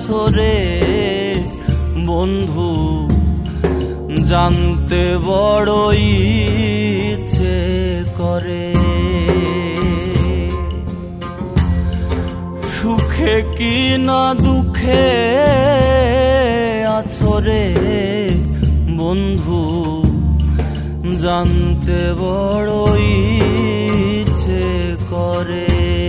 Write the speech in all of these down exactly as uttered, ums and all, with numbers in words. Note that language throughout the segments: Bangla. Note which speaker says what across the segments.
Speaker 1: আছো রে বন্ধু, জানতে বড় ইচ্ছে করে। সুখে কি না দুঃখে আছো রে বন্ধু, জানতে বড় ইচ্ছে করে।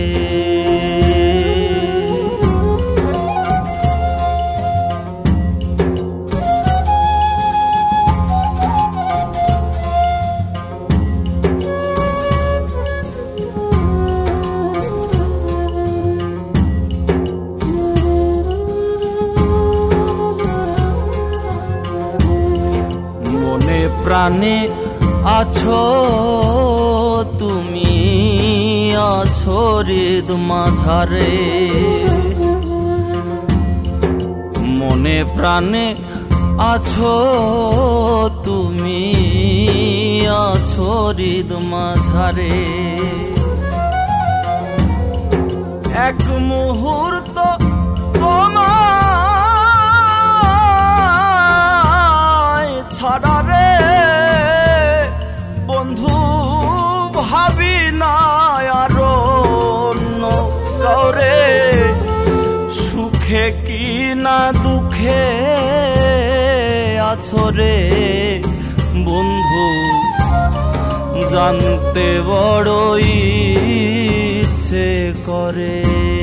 Speaker 1: মনে প্রাণে আছো তুমি, আছো হৃদ মাঝারে। মনে প্রাণে আছো তুমি, আছো হৃদ মাঝারে। এক মুহূর্ত তোমায় ছাড়া রে বন্ধু, ভাবি না আর অন্য কাউরে। সুখে কি না দুঃখে আছো রে বন্ধু, জানতে বড় ইচ্ছে করে।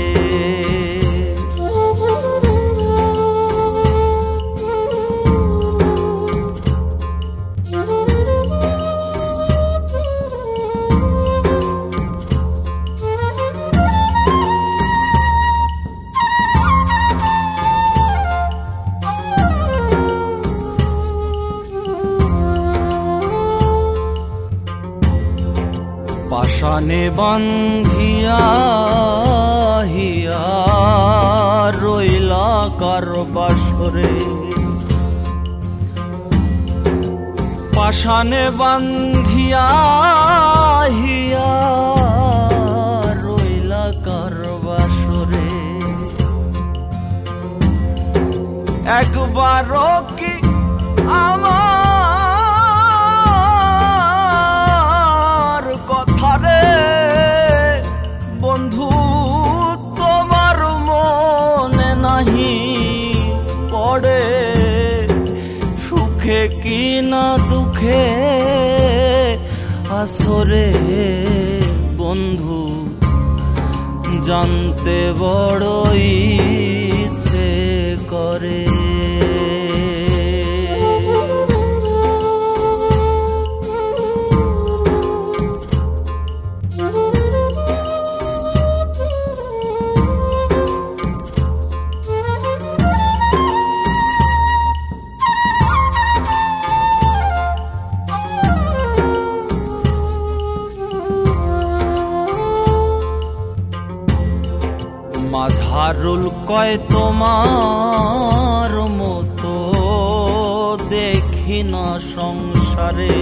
Speaker 1: পাশানে বান্ধিয়া হিয়া রইলা কার বাসরে। পাশানে বান্ধিয়া হিয়া রইলা কার বাসরে। একবারও কি আমার কথারে বন্ধু তোমার মনে নাহি পড়ে? সুখে কি না দুঃখে আছো রে বন্ধু, জানতে বড় ইচ্ছে করে। মাঝারুল কয় তোমার মতো দেখি না সংসারে।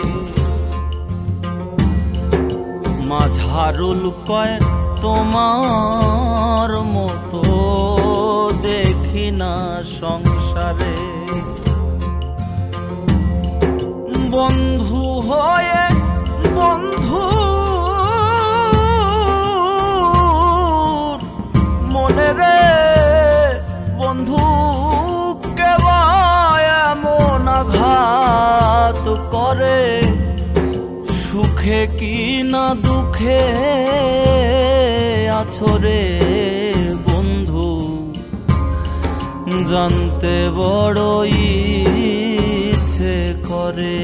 Speaker 1: মাঝারুল কয় তোমার মতো দেখি না সংসারে। বন্ধু হয়ে বন্ধু মনে রে বন্ধু, কেবা এমন আঘাত করে? সুখে কি না দুঃখে আছো রে বন্ধু, জানতে বড় ইচ্ছে করে।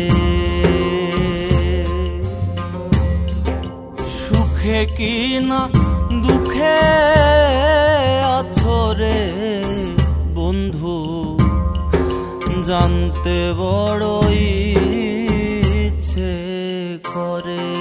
Speaker 1: সুখে কি না দুঃখে আছো রে বন্ধু, জানতে বড় ইচ্ছে করে।